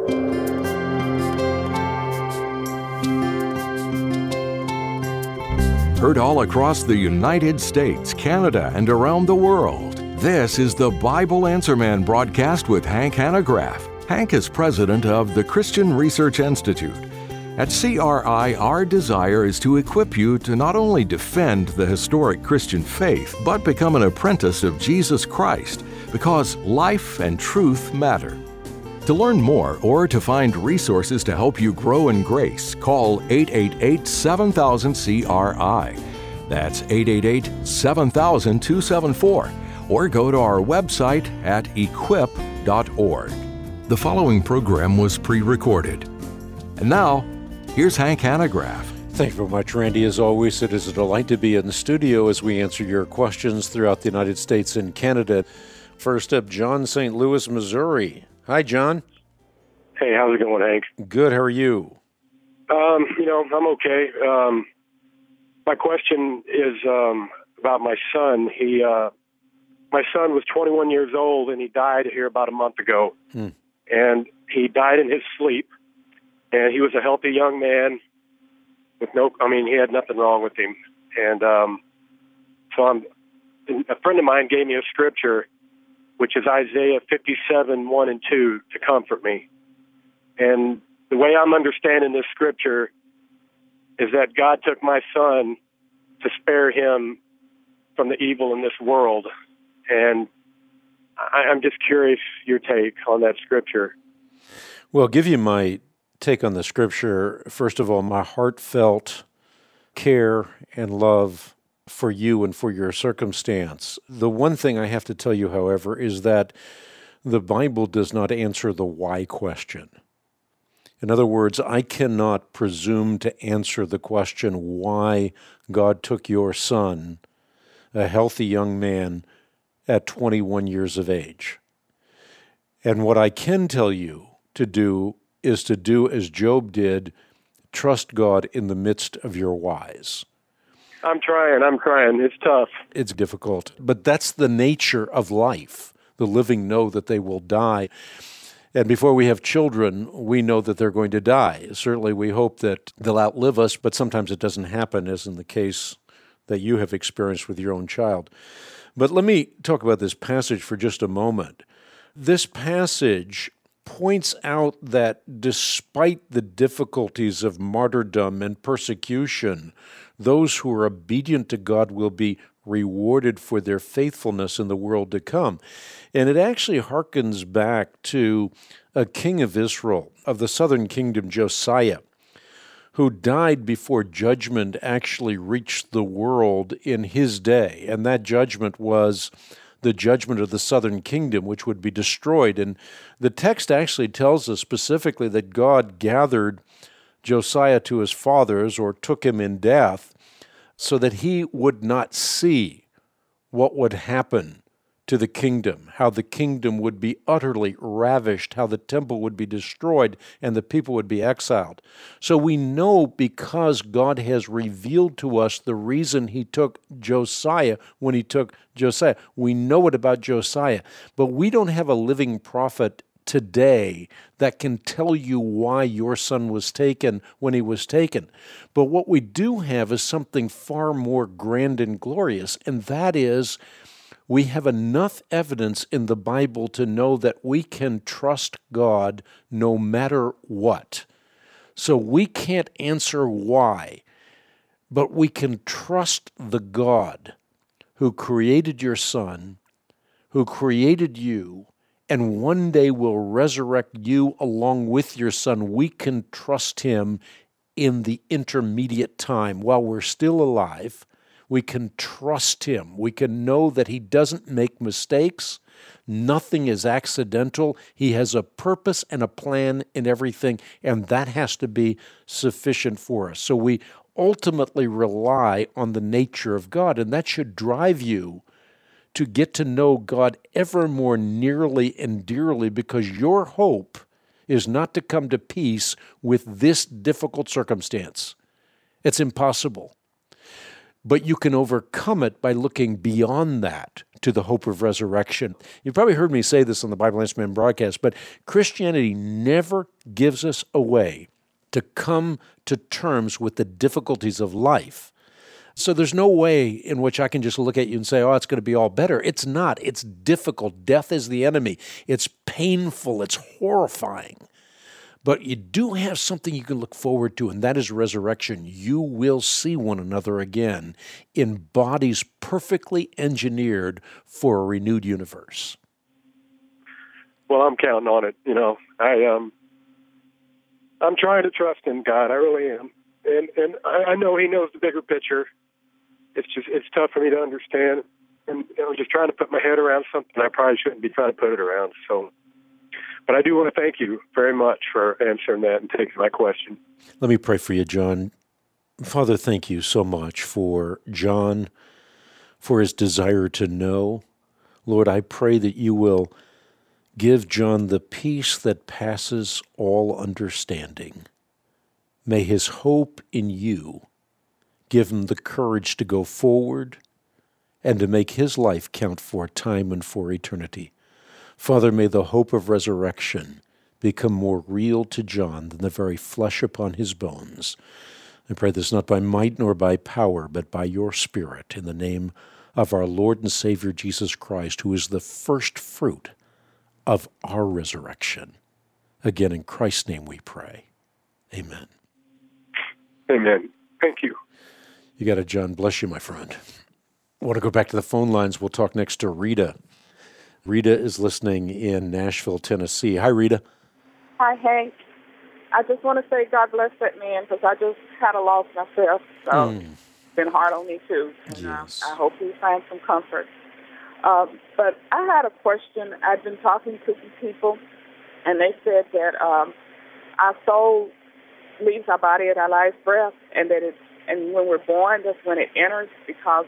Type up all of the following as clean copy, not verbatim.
Heard all across the United States, Canada, and around the world. This is the Bible Answer Man broadcast with Hank Hanegraaff. Hank is president of the Christian Research Institute. At CRI, our desire is to equip you to not only defend the historic Christian faith, but become an apprentice of Jesus Christ, because life and truth matter. To learn more or to find resources to help you grow in grace, call 888-7000-CRI. That's 888-7000-274. Or go to our website at equip.org. The following program was pre-recorded. And now, here's Hank Hanegraaff. Thank you very much, Randy. As always, it is a delight to be in the studio as we answer your questions throughout the United States and Canada. First up, John, St. Louis, Missouri. Hi, John. Hey, how's it going, Hank? Good. How are you? I'm okay. My question is about my son. My son was 21 years old, and he died here about a month ago. And he died in his sleep, and he was a healthy young man with he had nothing wrong with him. And a friend of mine gave me a scripture, which is Isaiah 57, 1 and 2, to comfort me. And the way I'm understanding this scripture is that God took my son to spare him from the evil in this world. And I'm just curious your take on that scripture. Well, I'll give you my take on the scripture. First of all, my heartfelt care and love for you and for your circumstance. The one thing I have to tell you, however, is that the Bible does not answer the why question. In other words, I cannot presume to answer the question why God took your son, a healthy young man, at 21 years of age. And what I can tell you to do is to do as Job did, trust God in the midst of your whys. I'm trying. It's tough. It's difficult, but that's the nature of life. The living know that they will die. And before we have children, we know that they're going to die. Certainly we hope that they'll outlive us, but sometimes it doesn't happen, as in the case that you have experienced with your own child. But let me talk about this passage for just a moment. This passage points out that despite the difficulties of martyrdom and persecution, those who are obedient to God will be rewarded for their faithfulness in the world to come. And it actually harkens back to a king of Israel, of the southern kingdom, Josiah, who died before judgment actually reached the world in his day. And that judgment was the judgment of the southern kingdom, which would be destroyed. And the text actually tells us specifically that God gathered Josiah to his fathers, or took him in death, so that he would not see what would happen to the kingdom, how the kingdom would be utterly ravished, how the temple would be destroyed, and the people would be exiled. So we know, because God has revealed to us the reason he took Josiah when he took Josiah. We know it about Josiah, but we don't have a living prophet today that can tell you why your son was taken when he was taken. But what we do have is something far more grand and glorious, and that is, we have enough evidence in the Bible to know that we can trust God no matter what. So we can't answer why, but we can trust the God who created your son, who created you, and one day will resurrect you along with your son. We can trust him in the intermediate time while we're still alive. We can trust him. We can know that he doesn't make mistakes. Nothing is accidental. He has a purpose and a plan in everything, and that has to be sufficient for us. So we ultimately rely on the nature of God, and that should drive you to get to know God ever more nearly and dearly, because your hope is not to come to peace with this difficult circumstance. It's impossible. But you can overcome it by looking beyond that to the hope of resurrection. You've probably heard me say this on the Bible Answer Man broadcast, but Christianity never gives us a way to come to terms with the difficulties of life. So there's no way in which I can just look at you and say, oh, it's going to be all better. It's not. It's difficult. Death is the enemy. It's painful. It's horrifying. But you do have something you can look forward to, and that is resurrection. You will see one another again in bodies perfectly engineered for a renewed universe. Well, I'm counting on it. I'm trying to trust in God. I really am. And I know He knows the bigger picture. It's tough for me to understand. And I'm just trying to put my head around something I probably shouldn't be trying to put it around. But I do want to thank you very much for answering that and taking my question. Let me pray for you, John. Father, thank you so much for John, for his desire to know. Lord, I pray that you will give John the peace that passes all understanding. May his hope in you give him the courage to go forward and to make his life count for time and for eternity. Father, may the hope of resurrection become more real to John than the very flesh upon his bones. I pray this not by might nor by power, but by your Spirit, in the name of our Lord and Savior Jesus Christ, who is the first fruit of our resurrection. Again, in Christ's name we pray. Amen. Amen. Thank you. You got it, John. Bless you, my friend. I want to go back to the phone lines. We'll talk next to Rita. Rita is listening in Nashville, Tennessee. Hi, Rita. Hi, Hank. I just want to say God bless that man, because I just had a loss myself, so it's been hard on me too. And, yes. I hope he finds some comfort. But I had a question. I've been talking to some people, and they said that our soul leaves our body at our last breath, and and when we're born, that's when it enters, because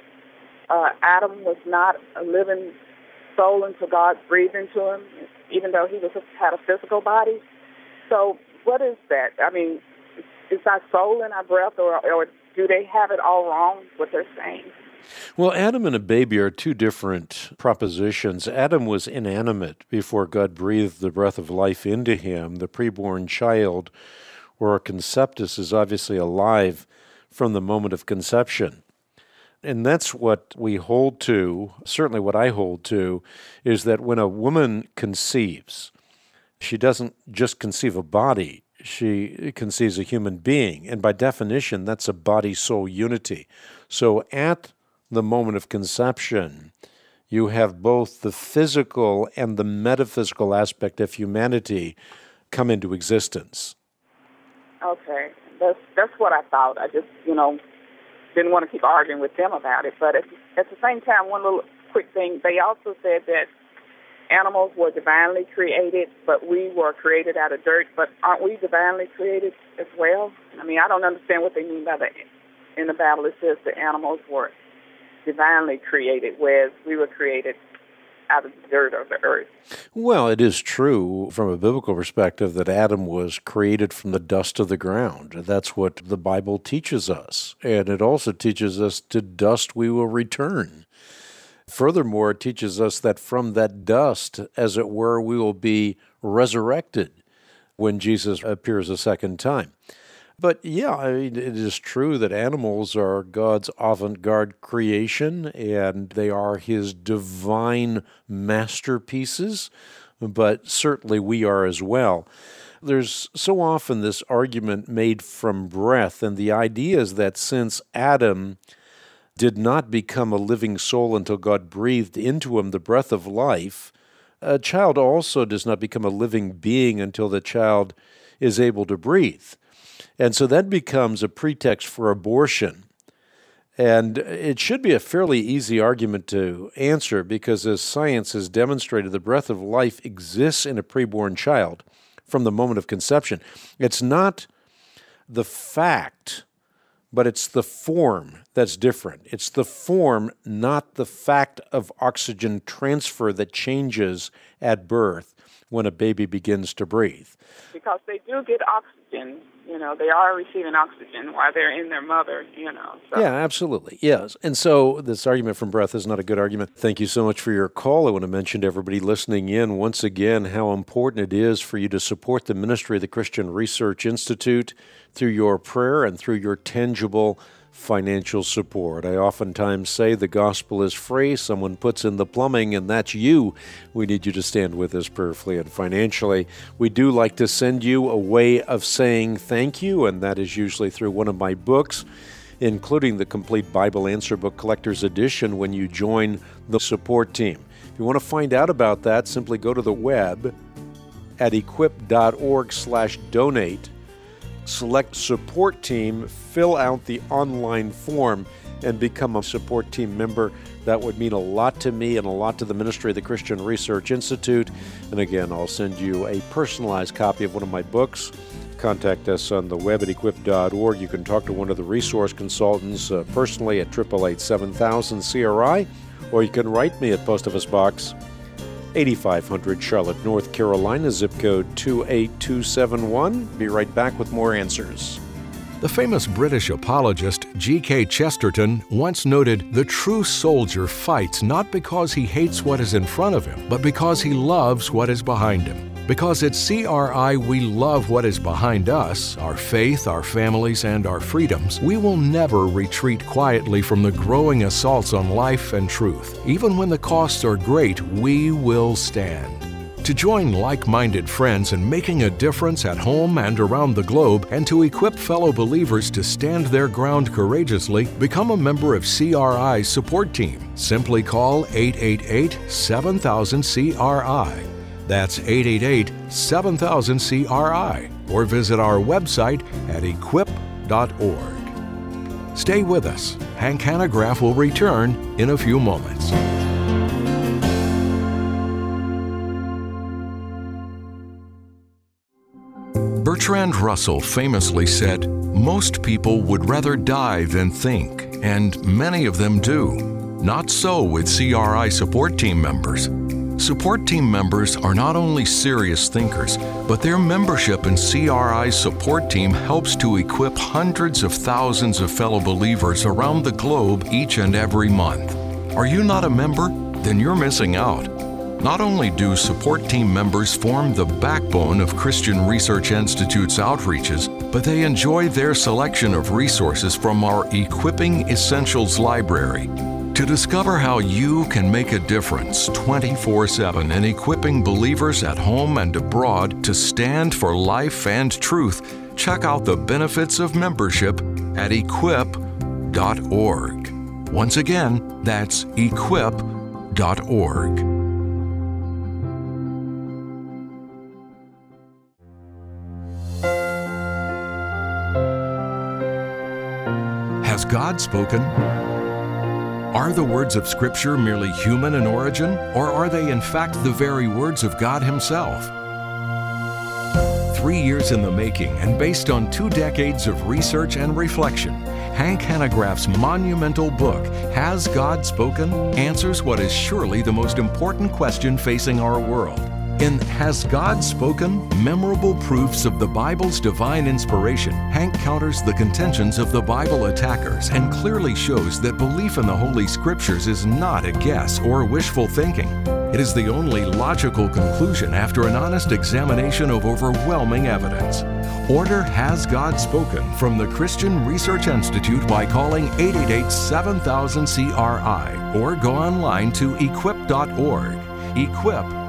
Adam was not a living soul until God breathed into him, even though he had a physical body. So what is that? I mean, is our soul in our breath, or do they have it all wrong, what they're saying? Well, Adam and a baby are two different propositions. Adam was inanimate before God breathed the breath of life into him. The preborn child, or a conceptus, is obviously alive from the moment of conception. And that's what we hold to, certainly what I hold to, is that when a woman conceives, she doesn't just conceive a body, she conceives a human being. And by definition, that's a body-soul unity. So at the moment of conception, you have both the physical and the metaphysical aspect of humanity come into existence. Okay, that's what I thought. I just, didn't want to keep arguing with them about it. But at the same time, one little quick thing, they also said that animals were divinely created, but we were created out of dirt. But aren't we divinely created as well? I mean, I don't understand what they mean by that. In the Bible, it says the animals were divinely created, whereas we were created out of the dirt of the earth. Well, it is true from a biblical perspective that Adam was created from the dust of the ground. That's what the Bible teaches us. And it also teaches us to dust we will return. Furthermore, it teaches us that from that dust, as it were, we will be resurrected when Jesus appears a second time. But yeah, it is true that animals are God's avant-garde creation, and they are His divine masterpieces, but certainly we are as well. There's so often this argument made from breath, and the idea is that since Adam did not become a living soul until God breathed into him the breath of life, a child also does not become a living being until the child is able to breathe. And so that becomes a pretext for abortion. And it should be a fairly easy argument to answer, because as science has demonstrated, the breath of life exists in a preborn child from the moment of conception. It's not the fact, but it's the form that's different. It's the form, not the fact of oxygen transfer, that changes at birth. when a baby begins to breathe. Because they do get oxygen. They are receiving oxygen while they're in their mother, So. Yeah, absolutely. Yes. And so this argument from breath is not a good argument. Thank you so much for your call. I want to mention to everybody listening in once again how important it is for you to support the ministry of the Christian Research Institute through your prayer and through your tangible financial support. I oftentimes say the gospel is free. Someone puts in the plumbing, and that's you. We need you to stand with us prayerfully and financially. We do like to send you a way of saying thank you, and that is usually through one of my books, including the Complete Bible Answer Book Collector's Edition when you join the support team. If you want to find out about that, simply go to the web at equip.org/donate. Select Support Team, fill out the online form, and become a support team member. That would mean a lot to me and a lot to the ministry of the Christian Research Institute. And again, I'll send you a personalized copy of one of my books. Contact us on the web at equip.org. You can talk to one of the resource consultants personally at 888-7000-CRI, or you can write me at Post Office Box 8500 Charlotte, North Carolina, zip code 28271. Be right back with more answers. The famous British apologist G.K. Chesterton once noted, "The true soldier fights not because he hates what is in front of him, but because he loves what is behind him." Because at CRI we love what is behind us, our faith, our families, and our freedoms, we will never retreat quietly from the growing assaults on life and truth. Even when the costs are great, we will stand. To join like-minded friends in making a difference at home and around the globe, and to equip fellow believers to stand their ground courageously, become a member of CRI's support team. Simply call 888-7000-CRI. That's 888-7000-CRI, or visit our website at equip.org. Stay with us. Hank Hanegraaff will return in a few moments. Bertrand Russell famously said, "Most people would rather die than think, and many of them do. Not so with CRI support team members. Support team members are not only serious thinkers, but their membership in CRI's support team helps to equip hundreds of thousands of fellow believers around the globe each and every month. Are you not a member? Then you're missing out. Not only do support team members form the backbone of Christian Research Institute's outreaches, but they enjoy their selection of resources from our Equipping Essentials library. To discover how you can make a difference 24/7 in equipping believers at home and abroad to stand for life and truth, check out the benefits of membership at equip.org. Once again, that's equip.org. Has God spoken? Are the words of Scripture merely human in origin, or are they in fact the very words of God Himself? 3 years in the making and based on 2 decades of research and reflection, Hank Hanegraaff's monumental book, Has God Spoken?, answers what is surely the most important question facing our world. In Has God Spoken? Memorable Proofs of the Bible's Divine Inspiration, Hank counters the contentions of the Bible attackers and clearly shows that belief in the Holy Scriptures is not a guess or wishful thinking. It is the only logical conclusion after an honest examination of overwhelming evidence. Order Has God Spoken from the Christian Research Institute by calling 888-7000-CRI or go online to equip.org. Equip.org.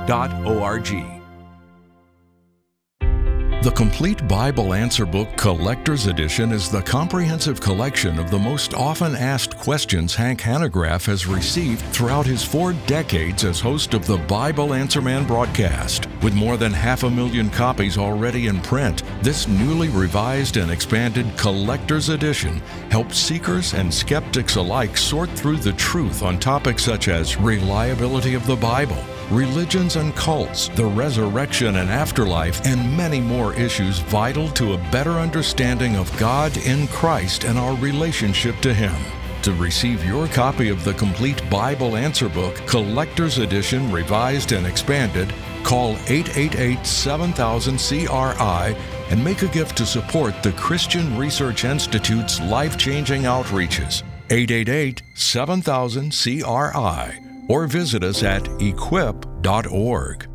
The Complete Bible Answer Book Collector's Edition is the comprehensive collection of the most often asked questions Hank Hanegraaff has received throughout his 4 decades as host of the Bible Answer Man broadcast. With more than 500,000 copies already in print, this newly revised and expanded Collector's Edition helps seekers and skeptics alike sort through the truth on topics such as reliability of the Bible, religions and cults, the resurrection and afterlife, and many more issues vital to a better understanding of God in Christ and our relationship to Him. To receive your copy of the Complete Bible Answer Book, Collector's Edition, Revised and Expanded, Call 888-7000-CRI and make a gift to support the Christian Research Institute's life-changing outreaches. 888-7000-CRI or visit us at equip.org.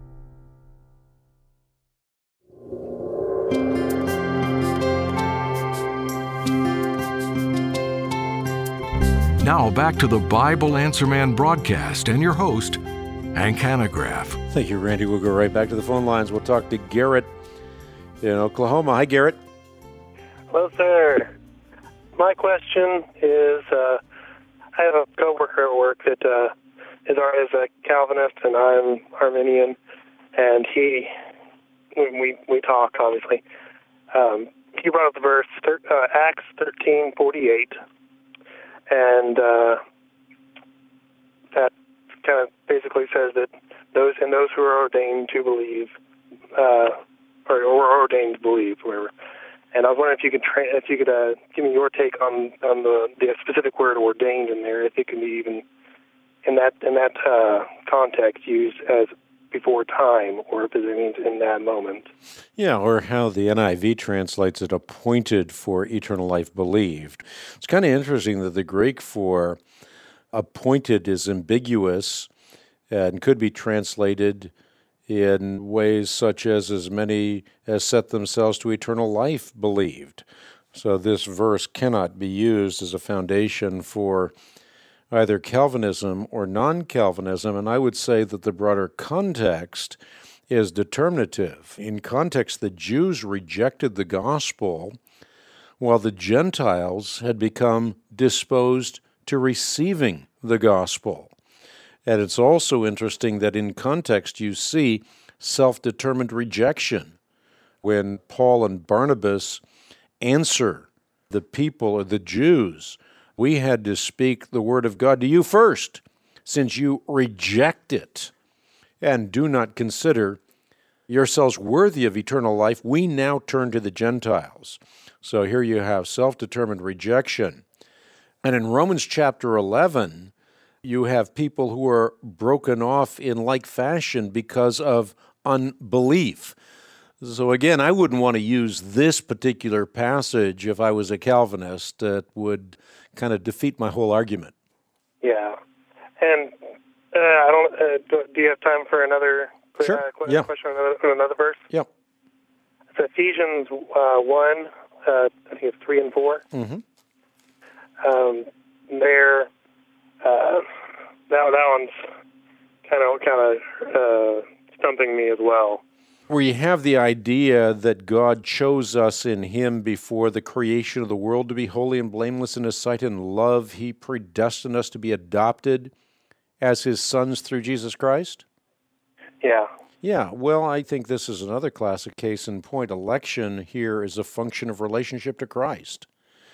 Now back to the Bible Answer Man broadcast and your host, Hank Hanegraaff. Thank you, Randy. We'll go right back to the phone lines. We'll talk to Garrett in Oklahoma. Hi, Garrett. Hello, sir. My question is, I have a coworker at work that is a Calvinist, and I'm Arminian, and we talk, obviously. He brought up the verse, Acts 13:48, and that kind of basically says that those who are ordained to believe, or ordained to believe, whatever. And I was wondering if you could give me your take on the specific word ordained in there, if it can be even in that context used as before time, or if it means in that moment. Yeah, or how the NIV translates it, appointed for eternal life believed. It's kind of interesting that the Greek for appointed is ambiguous and could be translated in ways such as many as set themselves to eternal life believed. So this verse cannot be used as a foundation for either Calvinism or non-Calvinism, and I would say that the broader context is determinative. In context, the Jews rejected the gospel, while the Gentiles had become disposed to receiving the gospel. And it's also interesting that in context you see self-determined rejection. When Paul and Barnabas answer the people, or the Jews, we had to speak the word of God to you first, since you reject it and do not consider yourselves worthy of eternal life. We now turn to the Gentiles. So here you have self-determined rejection. And in Romans chapter 11, you have people who are broken off in like fashion because of unbelief. So again, I wouldn't want to use this particular passage if I was a Calvinist. That would kind of defeat my whole argument. Yeah. And I don't. Do you have time for another question on another verse? Yep. It's Ephesians 1, I think it's 3 and 4. Mm-hmm. That one's kind of stumping me as well. Where you have the idea that God chose us in Him before the creation of the world to be holy and blameless in His sight. In love, He predestined us to be adopted as His sons through Jesus Christ? Yeah. Yeah, well, I think this is another classic case in point. Election here is a function of relationship to Christ.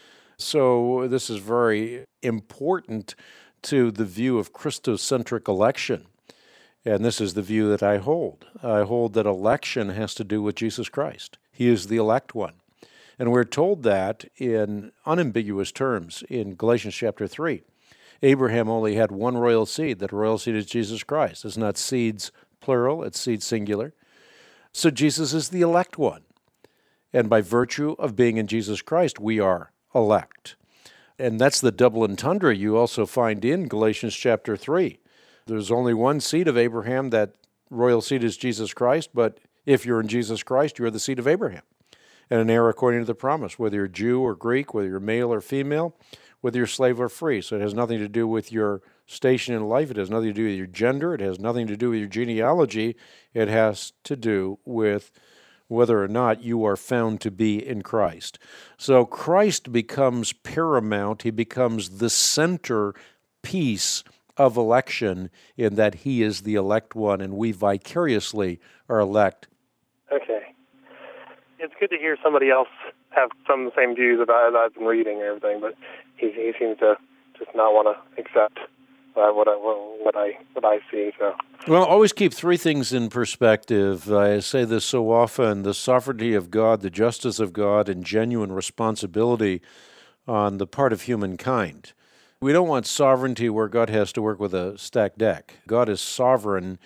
So this is very important to the view of Christocentric election. And this is the view that I hold. I hold that election has to do with Jesus Christ. He is the elect one. And we're told that in unambiguous terms in Galatians chapter 3. Abraham only had one royal seed. That royal seed is Jesus Christ. It's not seeds plural, it's seeds singular. So Jesus is the elect one. And by virtue of being in Jesus Christ, we are elect. And that's the double entendre you also find in Galatians chapter 3. There's only one seed of Abraham. That royal seed is Jesus Christ, but if you're in Jesus Christ, you're the seed of Abraham. And an heir according to the promise, whether you're Jew or Greek, whether you're male or female, whether you're slave or free. So it has nothing to do with your station in life. It has nothing to do with your gender. It has nothing to do with your genealogy. It has to do with whether or not you are found to be in Christ. So Christ becomes paramount. He becomes the center piece of election in that He is the elect one, and we vicariously are elect. Okay. It's good to hear somebody else have some of the same views about I've been reading and everything, but he seems to just not want to accept what I see. So. Well, always keep three things in perspective. I say this so often: the sovereignty of God, the justice of God, and genuine responsibility on the part of humankind. We don't want sovereignty where God has to work with a stacked deck. God is sovereign.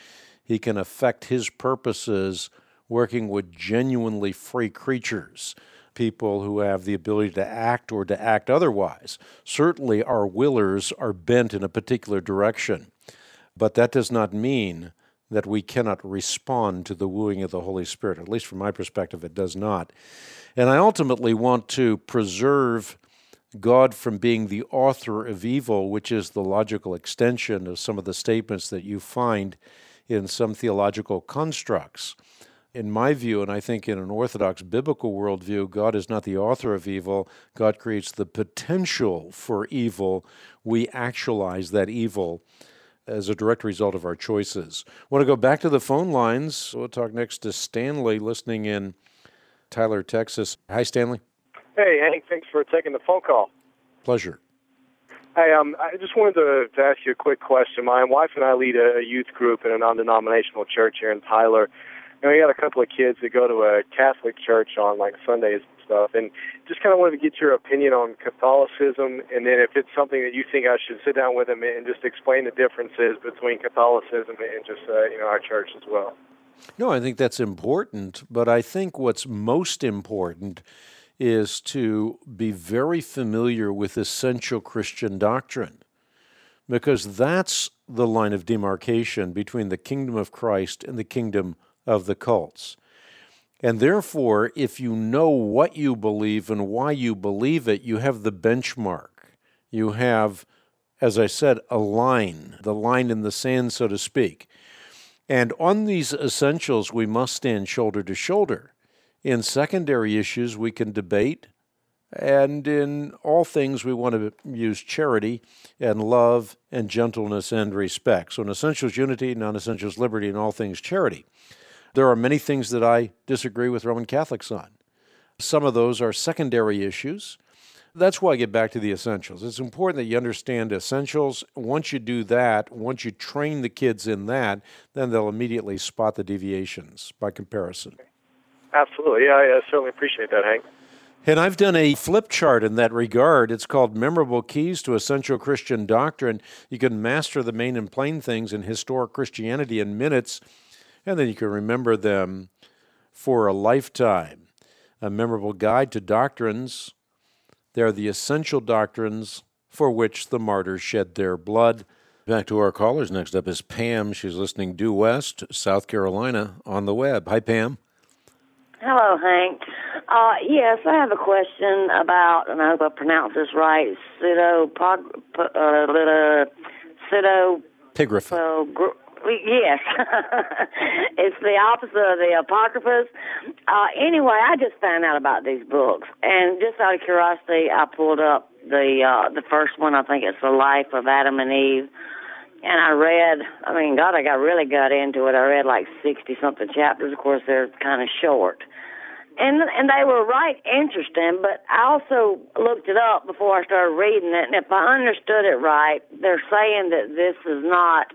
He can affect His purposes working with genuinely free creatures, people who have the ability to act or to act otherwise. Certainly our willers are bent in a particular direction, but that does not mean that we cannot respond to the wooing of the Holy Spirit. At least from my perspective, it does not. And I ultimately want to preserve God from being the author of evil, which is the logical extension of some of the statements that you find in some theological constructs. In my view, and I think in an Orthodox biblical worldview, God is not the author of evil. God creates the potential for evil. We actualize that evil as a direct result of our choices. I want to go back to the phone lines. We'll talk next to Stanley, listening in Tyler, Texas. Hi, Stanley. Hey, Hank. Thanks for taking the phone call. Pleasure. Hey, I just wanted to ask you a quick question. My wife and I lead a youth group in a non-denominational church here in Tyler. And we got a couple of kids that go to a Catholic church on like Sundays and stuff, and just kind of wanted to get your opinion on Catholicism, and then if it's something that you think I should sit down with them and just explain the differences between Catholicism and just our church as well. No, I think that's important, but I think what's most important is to be very familiar with essential Christian doctrine, because that's the line of demarcation between the kingdom of Christ and the kingdom of the cults. And therefore, if you know what you believe and why you believe it, you have the benchmark. You have, as I said, a line, the line in the sand, so to speak. And on these essentials, we must stand shoulder to shoulder. In secondary issues, we can debate, and in all things, we want to use charity and love and gentleness and respect. So in essentials, unity, non-essentials, liberty, in all things, charity. There are many things that I disagree with Roman Catholics on. Some of those are secondary issues. That's why I get back to the essentials. It's important that you understand essentials. Once you do that, once you train the kids in that, then they'll immediately spot the deviations by comparison. Absolutely. Yeah, I certainly appreciate that, Hank. And I've done a flip chart in that regard. It's called Memorable Keys to Essential Christian Doctrine. You can master the main and plain things in historic Christianity in minutes, and then you can remember them for a lifetime. A memorable guide to doctrines. They're the essential doctrines for which the martyrs shed their blood. Back to our callers. Next up is Pam. She's listening due west, South Carolina, on the web. Hi, Pam. Hello, Hank. Yes, I have a question about, and I hope I pronounce this right, pseudepigrapha. Yes. It's the opposite of the Apocryphas. Anyway, I just found out about these books, and just out of curiosity, I pulled up the first one. I think it's The Life of Adam and Eve. And I read, I really got into it. I read like 60-something chapters. Of course, they're kind of short. And they were right interesting, but I also looked it up before I started reading it, and if I understood it right, they're saying that this is not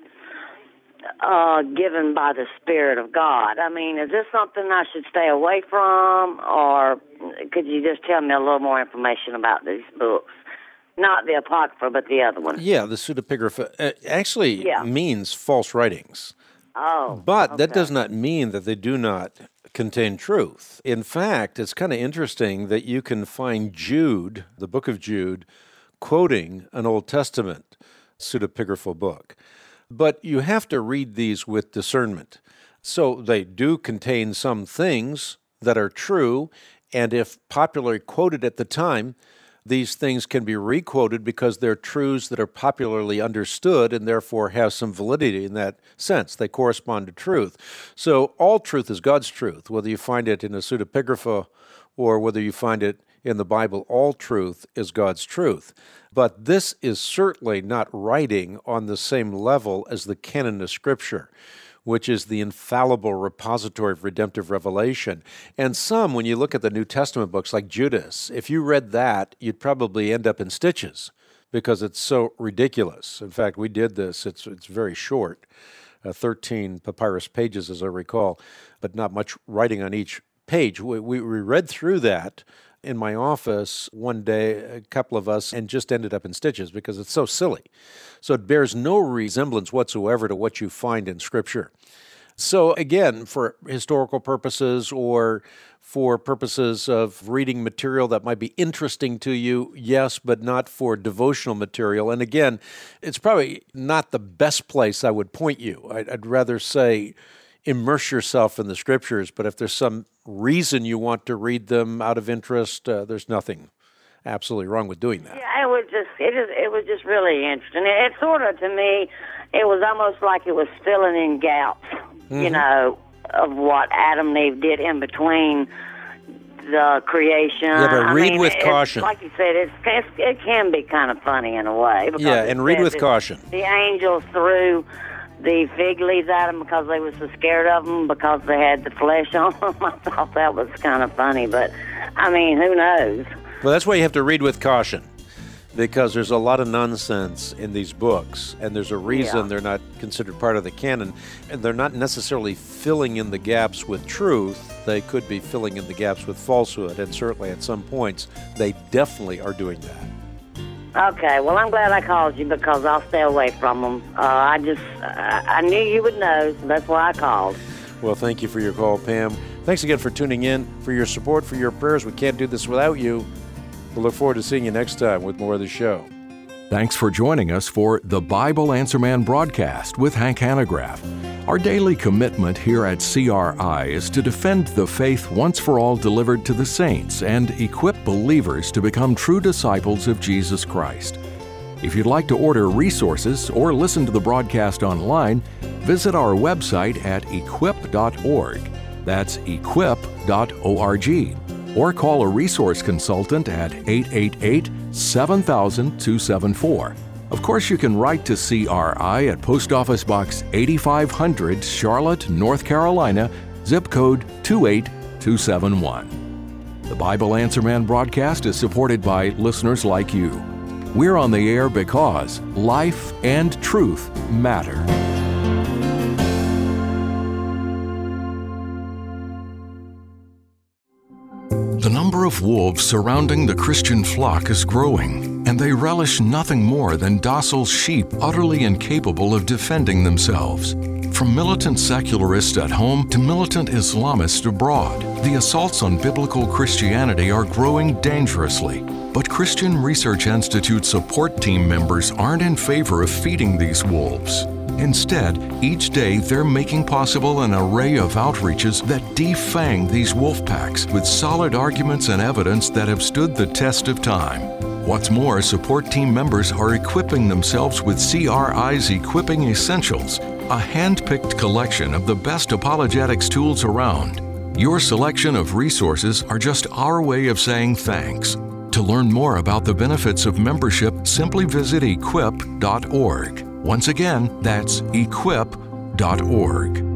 given by the Spirit of God. I mean, is this something I should stay away from, or could you just tell me a little more information about these books? Not the Apocrypha, but the other one. Yeah, the pseudepigrapha actually means false writings. Oh, but that does not mean that they do not contain truth. In fact, it's kind of interesting that you can find Jude, the book of Jude, quoting an Old Testament pseudepigraphal book. But you have to read these with discernment. So they do contain some things that are true, and if popularly quoted at the time, these things can be requoted because they're truths that are popularly understood and therefore have some validity in that sense. They correspond to truth. So all truth is God's truth, whether you find it in a pseudepigrapha or whether you find it in the Bible. All truth is God's truth. But this is certainly not writing on the same level as the canon of Scripture, which is the infallible repository of redemptive revelation. And some, when you look at the New Testament books like Judas, if you read that, you'd probably end up in stitches because it's so ridiculous. In fact, we did this. It's very short, 13 papyrus pages, as I recall, but not much writing on each page. We read through that in my office one day, a couple of us, and just ended up in stitches because it's so silly. So it bears no resemblance whatsoever to what you find in Scripture. So again, for historical purposes or for purposes of reading material that might be interesting to you, yes, but not for devotional material. And again, it's probably not the best place I would point you. I'd rather say immerse yourself in the Scriptures, but if there's some reason you want to read them out of interest, there's nothing absolutely wrong with doing that. Yeah, it was just really interesting. It sort of, to me, it was almost like it was filling in gaps, you know, of what Adam and Eve did in between the creation. Yeah, but read with caution. Like you said, it can be kind of funny in a way. Yeah, and read with caution. The angels threw the fig leaves at them because they were so scared of them because they had the flesh on them. I thought that was kind of funny, but, I mean, who knows? Well, that's why you have to read with caution, because there's a lot of nonsense in these books, and there's a reason they're not considered part of the canon, and they're not necessarily filling in the gaps with truth. They could be filling in the gaps with falsehood, and certainly at some points, they definitely are doing that. Okay, well, I'm glad I called you because I'll stay away from them. I knew you would know, so that's why I called. Well, thank you for your call, Pam. Thanks again for tuning in, for your support, for your prayers. We can't do this without you. We'll look forward to seeing you next time with more of the show. Thanks for joining us for the Bible Answer Man broadcast with Hank Hanegraaff. Our daily commitment here at CRI is to defend the faith once for all delivered to the saints and equip believers to become true disciples of Jesus Christ. If you'd like to order resources or listen to the broadcast online, visit our website at equip.org. That's equip.org. Or call a resource consultant at 888-7000-274. Of course, you can write to CRI at Post Office Box 8500, Charlotte, North Carolina, zip code 28271. The Bible Answer Man broadcast is supported by listeners like you. We're on the air because life and truth matter. The number of wolves surrounding the Christian flock is growing, and they relish nothing more than docile sheep utterly incapable of defending themselves. From militant secularists at home to militant Islamists abroad, the assaults on biblical Christianity are growing dangerously. But Christian Research Institute support team members aren't in favor of feeding these wolves. Instead, each day they're making possible an array of outreaches that defang these wolf packs with solid arguments and evidence that have stood the test of time. What's more, support team members are equipping themselves with CRI's Equipping Essentials, a hand-picked collection of the best apologetics tools around. Your selection of resources are just our way of saying thanks. To learn more about the benefits of membership, simply visit equip.org. Once again, that's equip.org.